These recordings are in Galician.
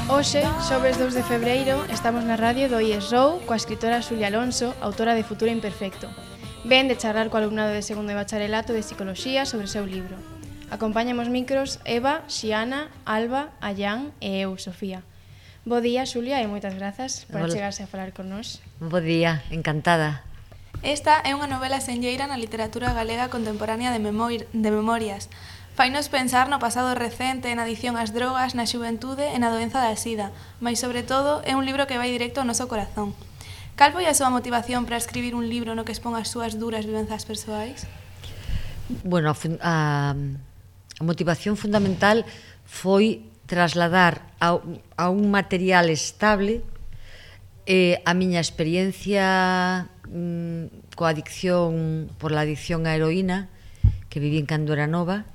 Hoxe, xoves 2 de febreiro, estamos na radio do IES Rou coa escritora Xulia Alonso, autora de Futuro Imperfecto. Ven de charlar co alumnado de segundo de bacharelato de Psicoloxía sobre o seu libro. Acompáñamos micros Eva, Xiana, Alba, Ayán e eu, Sofía. Bo día, Xulia, e moitas grazas por chegarse a falar con nós. Bo día, encantada. Esta é unha novela senlleira na literatura galega contemporánea de memorias. Fainos pensar no pasado recente, na adicción ás drogas, na xuventude e na doenza da sida, mas sobre todo é un libro que vai directo ao noso corazón. Cal foi a súa motivación para escribir un libro no que expón as súas duras vivenzas persoais? Bueno, a motivación fundamental foi trasladar a un material estable a miña experiencia coa adicción, por la adicción á heroína que viví en cando era nova,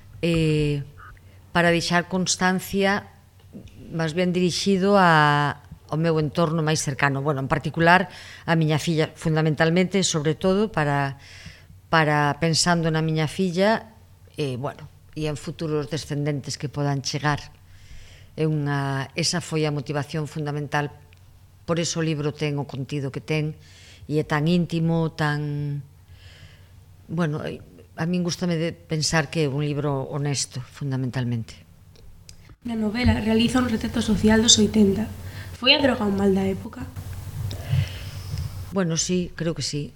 para deixar constancia máis ben dirixido ao meu entorno máis cercano, bueno, en particular a miña filla, fundamentalmente, sobre todo para pensando na miña filla e en futuros descendentes que podan chegar. Esa foi a motivación fundamental, por eso o libro ten o contido que ten e é tan íntimo, tan... Bueno, a min gústame de pensar que é un libro honesto, fundamentalmente. Na novela realiza un retrato social dos 80. Foi a droga un mal da época? Bueno, sí, creo que sí.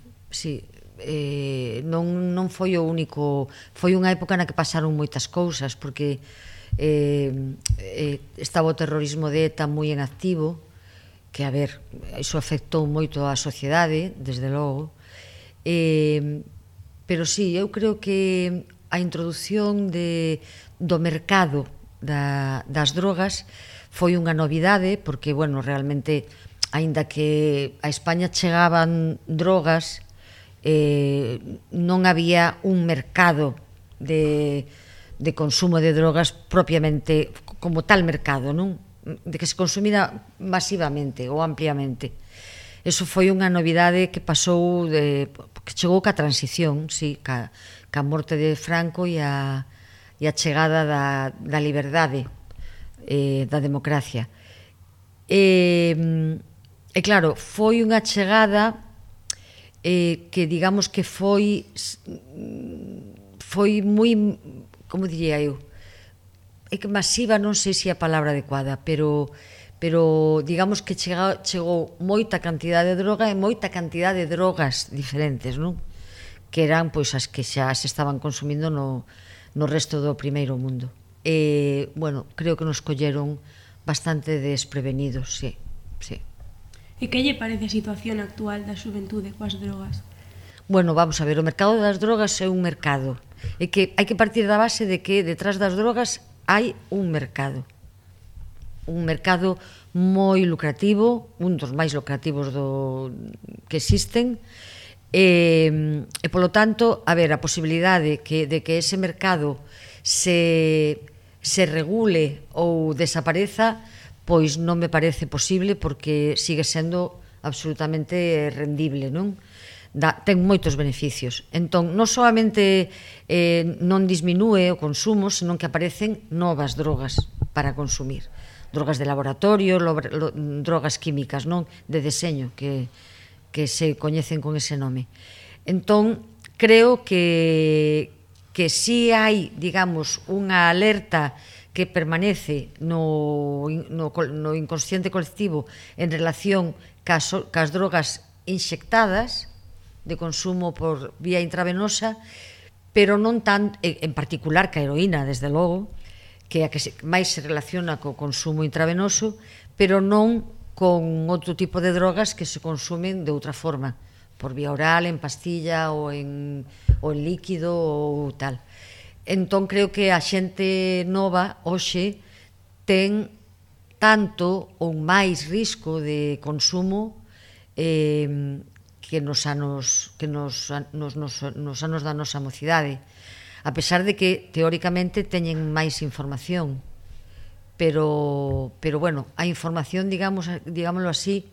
Non foi o único... Foi unha época na que pasaron moitas cousas, porque estaba o terrorismo de ETA moi en activo, que, a ver, iso afectou moito á sociedade, desde logo, pero sí, eu creo que a introdución do mercado das drogas foi unha novidade, porque, bueno, realmente, aínda que a España chegaban drogas, non había un mercado de consumo de drogas propiamente como tal mercado, non? De que se consumira masivamente ou ampliamente. Eso foi unha novidade que pasou, que chegou ca transición, sí, ca morte de Franco e a chegada da liberdade, da democracia. E claro, foi unha chegada que digamos que foi moi, como diría eu, é que masiva non sei se é a palabra adecuada, pero digamos que chegou moita cantidade de droga e moita cantidade de drogas diferentes, non? Que eran pois as que xa se estaban consumindo no resto do primeiro mundo. E, bueno, creo que nos colleron bastante desprevenidos, sí. E que lle parece a situación actual da xuventude coas drogas? Bueno, vamos a ver, o mercado das drogas é un mercado. É que hai que partir da base de que detrás das drogas hai un mercado moi lucrativo, un dos máis lucrativos que existen, e polo tanto, a ver, a posibilidade de que ese mercado se regule ou desapareza, pois non me parece posible, porque sigue sendo absolutamente rendible, non? Ten moitos beneficios. Entón, non solamente non disminúe o consumo, senón que aparecen novas drogas para consumir. Drogas de laboratorio, drogas químicas, non? De deseño, que se coñecen con ese nome. Entón, creo que si hai, digamos, unha alerta que permanece no inconsciente colectivo en relación cas drogas inxectadas de consumo por vía intravenosa, pero non tan, en particular, ca heroína, desde logo, que é a que máis se relaciona co consumo intravenoso, pero non con outro tipo de drogas que se consumen de outra forma, por vía oral, en pastilla ou en líquido ou tal. Entón, creo que a xente nova hoxe ten tanto ou máis risco de consumo que nos anos da nosa mocidade, a pesar de que teóricamente teñen máis información, pero bueno, a información, digámoslo así,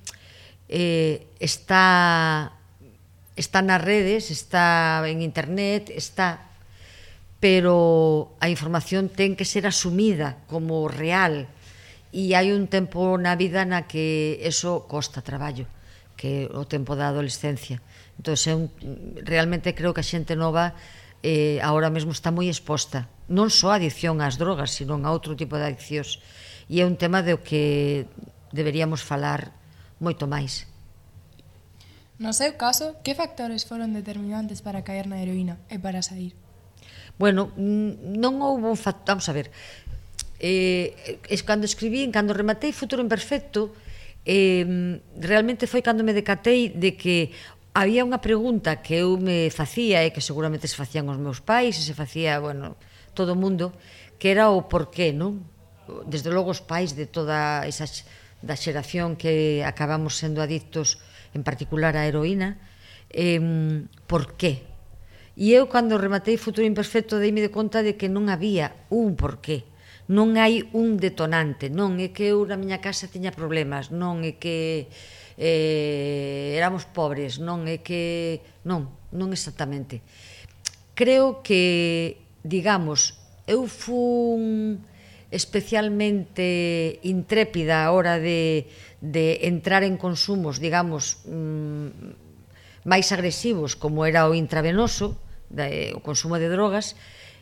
está nas redes, está en internet, pero a información ten que ser asumida como real e hai un tempo na vida na que eso costa traballo, que é o tempo da adolescencia. Entón, realmente creo que a xente nova agora mesmo está moi exposta, non só a adicción ás drogas, sino a outro tipo de adiccións, e é un tema do que deberíamos falar moito máis. No seu caso, que factores foron determinantes para caer na heroína e para sair? Bueno, non houve un factor, vamos a ver, cando escribín, cando rematei Futuro Imperfecto, realmente foi cando me decatei de que había unha pregunta que eu me facía e que seguramente se facían os meus pais e se facía, bueno, todo o mundo, que era o porqué, non? Desde logo os pais de toda esa da xeración que acabamos sendo adictos, en particular a heroína, por qué? E eu, cando rematei Futuro Imperfecto, deime de conta de que non había un porqué. Non hai un detonante, non é que eu na miña casa tiña problemas, non é que éramos pobres, non é que... Non exactamente. Creo que, digamos, eu fun especialmente intrépida a hora de entrar en consumos, digamos, máis agresivos, como era o intravenoso, o consumo de drogas,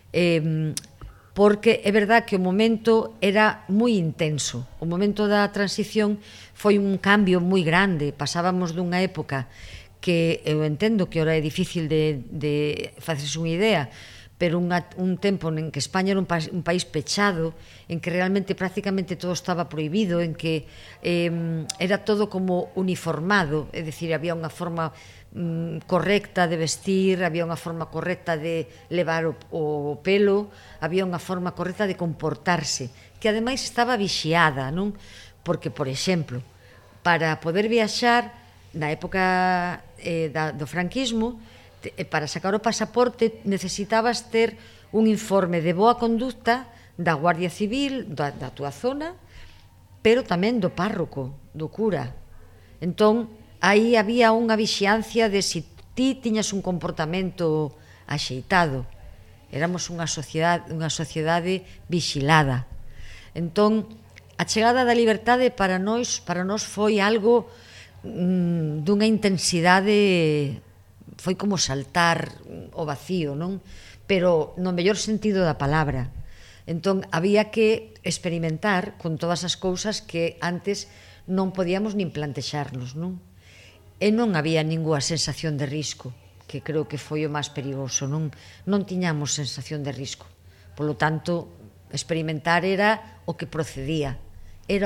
porque é verdad que o momento era moi intenso. O momento da transición foi un cambio moi grande. Pasábamos dunha época que eu entendo que ora é difícil de facerse unha idea, pero un tempo en que España era un país pechado, en que realmente prácticamente todo estaba prohibido, en que era todo como uniformado, é dicir, había unha forma correcta de vestir, había unha forma correcta de levar o pelo, había unha forma correcta de comportarse, que ademais estaba vixiada, non? Porque, por exemplo, para poder viaxar na época do franquismo, para sacar o pasaporte necesitabas ter un informe de boa conducta da Guardia Civil, da túa zona, pero tamén do párroco, do cura. Entón, aí había unha vixiancia de se ti tiñas un comportamento axeitado. Éramos unha sociedade vixilada. Entón, a chegada da liberdade para nós foi algo dunha intensidade, foi como saltar o vacío, non? Pero no mellor sentido da palabra. Entón, había que experimentar con todas as cousas que antes non podíamos nin plantexarnos, non? E non había ninguna sensación de risco, que creo que foi o máis perigoso, non tiñamos sensación de risco. Polo tanto, experimentar era o que procedía, E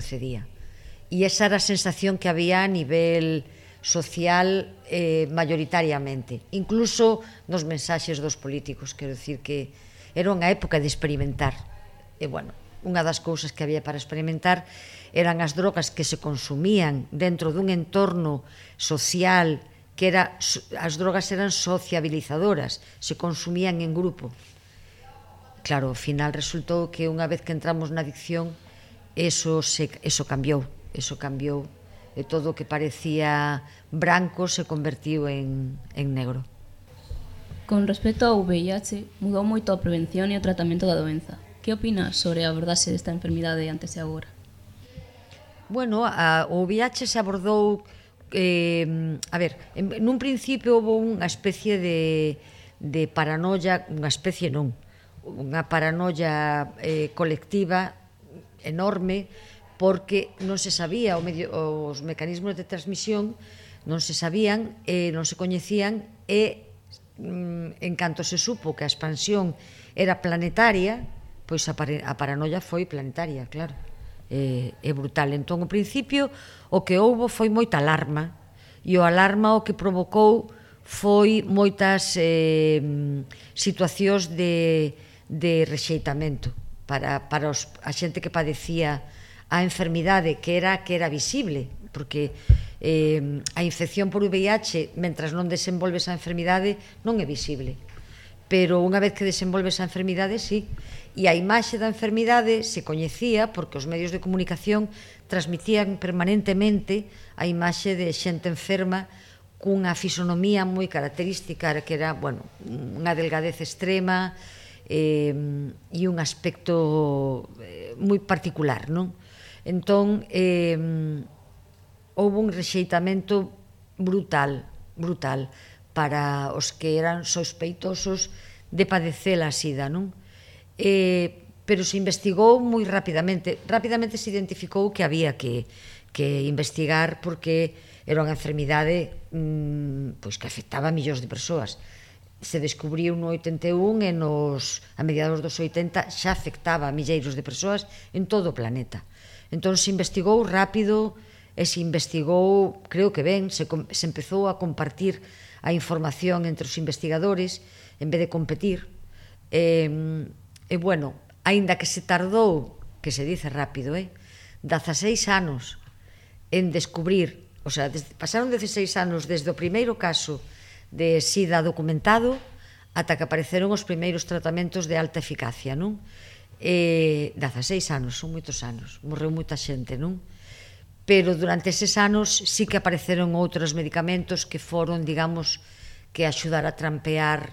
esa era a sensación que había a nivel social mayoritariamente, incluso nos mensaxes dos políticos, quero dicir que era unha época de experimentar. E, bueno, unha das cousas que había para experimentar eran as drogas que se consumían dentro dun entorno social que as drogas eran sociabilizadoras, se consumían en grupo. Claro, ao final resultou que unha vez que entramos na adicción, eso cambiou, e todo o que parecía branco se convertiu en negro. Con respecto ao VIH, mudou moito a prevención e o tratamento da doenza. Que opinas sobre a abordaxe desta enfermidade antes e agora? Bueno, o VIH se abordou, nun principio houve unha especie de paranoia, unha paranoia colectiva enorme, porque non se sabía os mecanismos de transmisión, non se sabían, non se coñecían, e en canto se supo que a expansión era planetaria, pois a paranoia foi planetaria, claro, é brutal. Entón, ao principio, o que houbo foi moita alarma, e o alarma o que provocou foi moitas situacións de rexeitamento para a xente que padecía a enfermidade, que era visible, porque a infección por VIH, mentras non desenvolves a enfermidade, non é visible. Pero unha vez que desenvolves a enfermidade, sí. E a imaxe da enfermidade se coñecía porque os medios de comunicación transmitían permanentemente a imaxe de xente enferma cunha fisonomía moi característica, que era, bueno, unha delgadez extrema e un aspecto moi particular, non? Entón, houve un rexeitamento brutal para os que eran sospeitosos de padecer a sida, non? Pero se investigou moi rapidamente se identificou que había que investigar porque era unha enfermidade pois que afectaba a millóns de persoas. Se descubriu no 81 e a mediados dos 80 xa afectaba a milleiros de persoas en todo o planeta. Entón se investigou rápido e se investigou, creo que ben, se empezou a compartir a información entre os investigadores en vez de competir. E bueno, aínda que se tardou, que se dice rápido, 16 anos en descubrir, o sea, pasaron 16 anos desde o primeiro caso de sida documentado ata que apareceron os primeiros tratamentos de alta eficacia, non? 16 anos, son moitos anos, morreu moita xente, non? Pero durante eses anos sí que apareceron outros medicamentos que foron, digamos, que axudar a trampear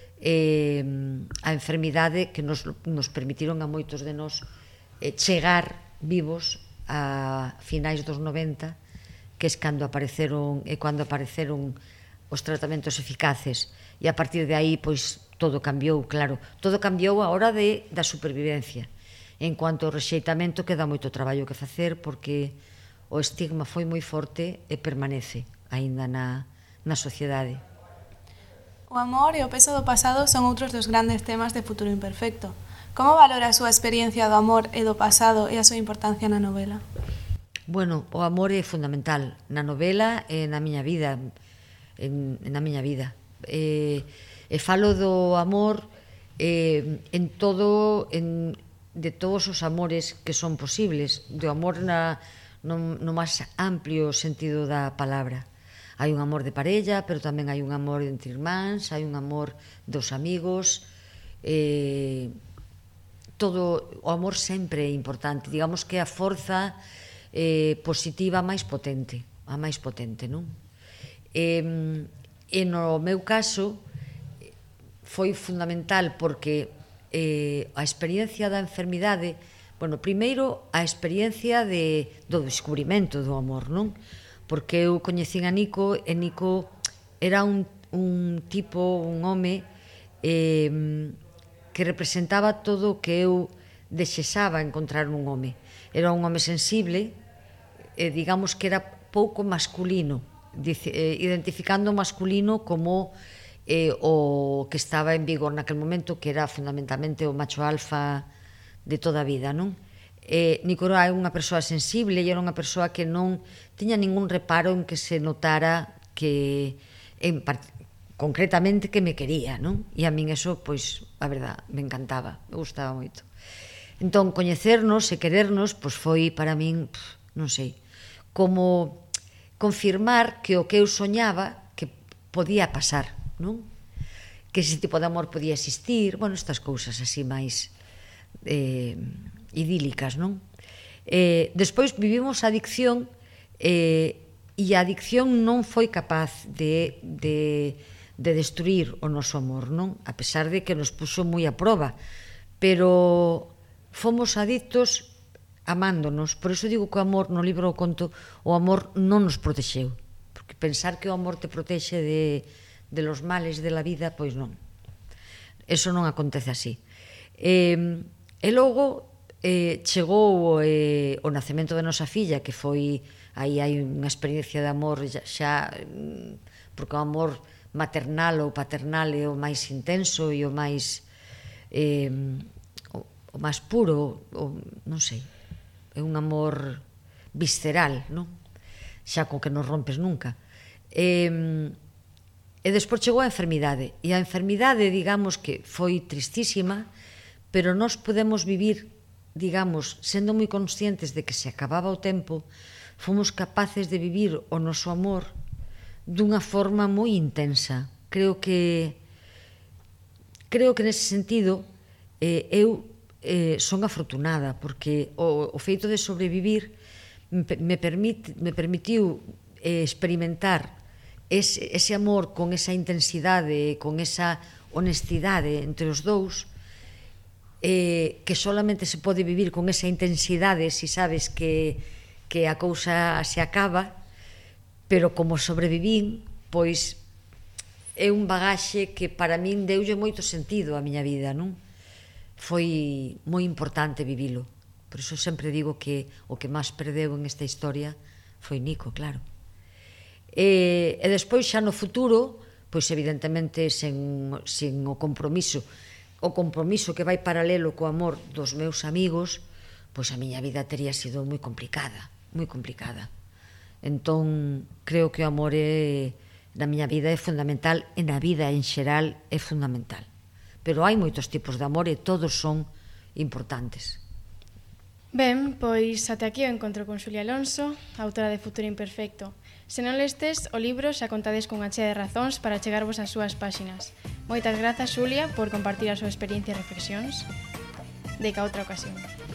a enfermidade que nos permitiron a moitos de nós chegar vivos a finais dos 90, que é cando apareceron os tratamentos eficaces, e a partir de aí pois todo cambiou, claro, todo cambiou a hora da supervivencia. En cuanto ao rexeitamento, queda moito traballo que facer porque o estigma foi moi forte e permanece aínda na sociedade. O amor e o peso do pasado son outros dos grandes temas de Futuro Imperfecto. Como valora a súa experiencia do amor e do pasado e a súa importancia na novela? Bueno, o amor é fundamental na novela e na miña vida. Na miña vida. E falo do amor de todos os amores que son posibles, do amor no máis amplio sentido da palabra. Hai un amor de parella, pero tamén hai un amor entre irmáns, hai un amor dos amigos, todo o amor sempre é importante, digamos que é a forza positiva máis potente, non? E no meu caso foi fundamental porque a experiencia da enfermidade, bueno, primeiro a experiencia do descubrimento do amor, non? Porque eu coñecín a Nico e Nico era un tipo, un home que representaba todo o que eu desexaba encontrar nun home. Era un home sensible, digamos que era pouco masculino, identificando o masculino como o que estaba en vigor naquel momento, que era fundamentalmente o macho alfa de toda a vida, non? Nico era unha persoa sensible e era unha persoa que non tiña ningún reparo en que se notara que concretamente que me quería, non? E a min eso, pois, a verdad, me encantaba, me gustaba moito. Entón, coñecernos e querernos, pois foi para min, non sei, como confirmar que o que eu soñaba que podía pasar, non? Que ese tipo de amor podía existir, bueno, estas cousas así máis idílicas, non? Despois vivimos a adicción e a adicción non foi capaz de destruir o noso amor, non? A pesar de que nos puxo moi a proba, pero fomos adictos amándonos. Por iso digo que o amor, no libro o conto, o amor non nos protexeu, porque pensar que o amor te protexe de los males de la vida, pois non. Eso non acontece así. E logo chegou o nacemento da nosa filla, que foi, aí hai unha experiencia de amor xa, porque o amor maternal ou paternal é o máis intenso e o máis puro, non sei, é un amor visceral, non? Xa co que non rompes nunca. E despois chegou a enfermidade, e a enfermidade, digamos que foi tristísima, pero nós podemos vivir, digamos, sendo moi conscientes de que se acababa o tempo, fomos capaces de vivir o noso amor dunha forma moi intensa. Creo que nese sentido eu son afortunada, porque o feito de sobrevivir me permitiu experimentar ese amor con esa intensidade, con esa honestidade entre os dous, que solamente se pode vivir con esa intensidade se sabes que a cousa se acaba, pero como sobrevivín, pois é un bagaxe que para min deulle moito sentido á miña vida, non? Foi moi importante vivilo. Por iso sempre digo que o que máis perdeu en esta historia foi Nico, claro. E despois xa no futuro, pois evidentemente sen o compromiso que vai paralelo co amor dos meus amigos, pois a miña vida tería sido moi complicada, moi complicada. Entón, creo que o amor na miña vida é fundamental, e na vida en xeral é fundamental. Pero hai moitos tipos de amor e todos son importantes. Ben, pois até aquí o encontro con Xulia Alonso, autora de Futuro Imperfecto. Se non lestes o libro, xa contades cunha chea de razóns para chegarvos ás súas páxinas. Moitas grazas, Xulia, por compartir a súa experiencia e reflexións. De ca outra ocasión.